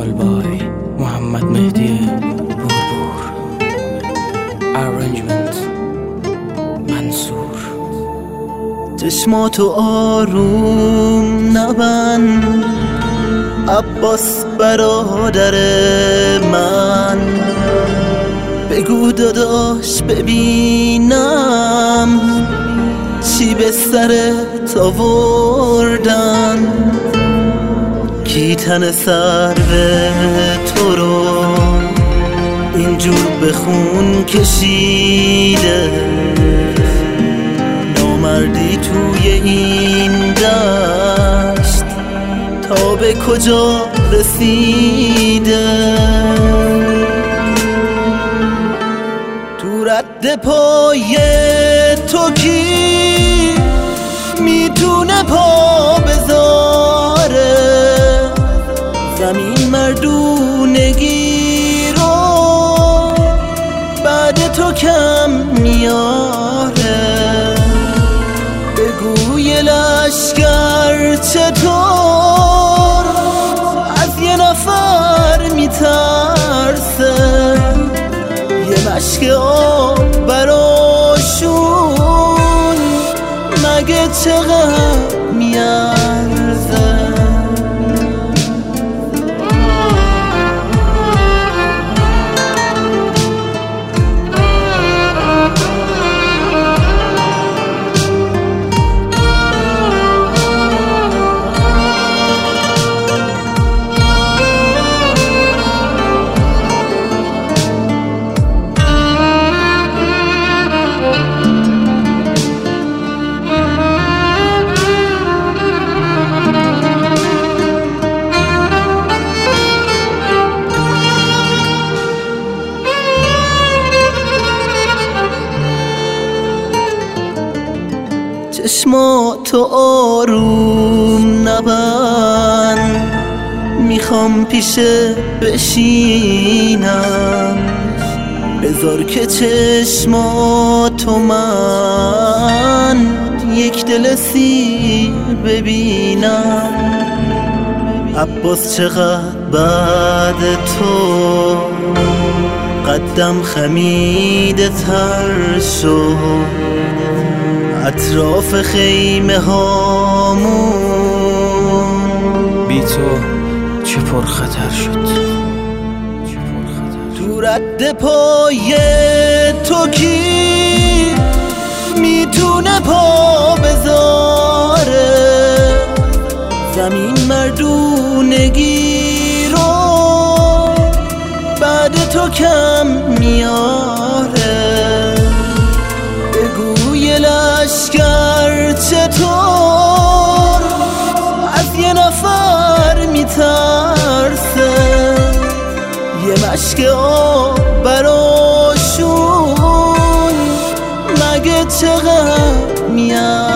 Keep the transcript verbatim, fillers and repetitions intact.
All by محمد مهدی بوربور. Arrangement منصور. چشماتو آروم نبند عباس برادر من، بگو داداش ببینم چی به سرت آوردن، کی تن سر به تو رو اینجور به خون کشیده، نامردی توی این دشت تا به کجا رسیده، تو رد پای تو کی میتونه پا بذاره، زمین مردونگی رو بعد تو کم میاره، بگو یه لشکر چطور از یه نفر میترسه، یه مشک آب براشون مگه چقدر میارزه. چشماتو آروم نبند، میخوام پیشه بشینم، بذار که چشماتو من یک دل سیر ببینم، عباس چقدر بعد تو قدم خمیده تر شد، اطراف خیمه هامون بی تو چه پر خطر شد. تو رد پای تو کی میتونه پا بذاره، زمین مردونگی رو بعد تو کم میاره، بگو یه لشکر چطور از یه نفر میترسه، یه مشک آب براشون مگه چقدر میارزه.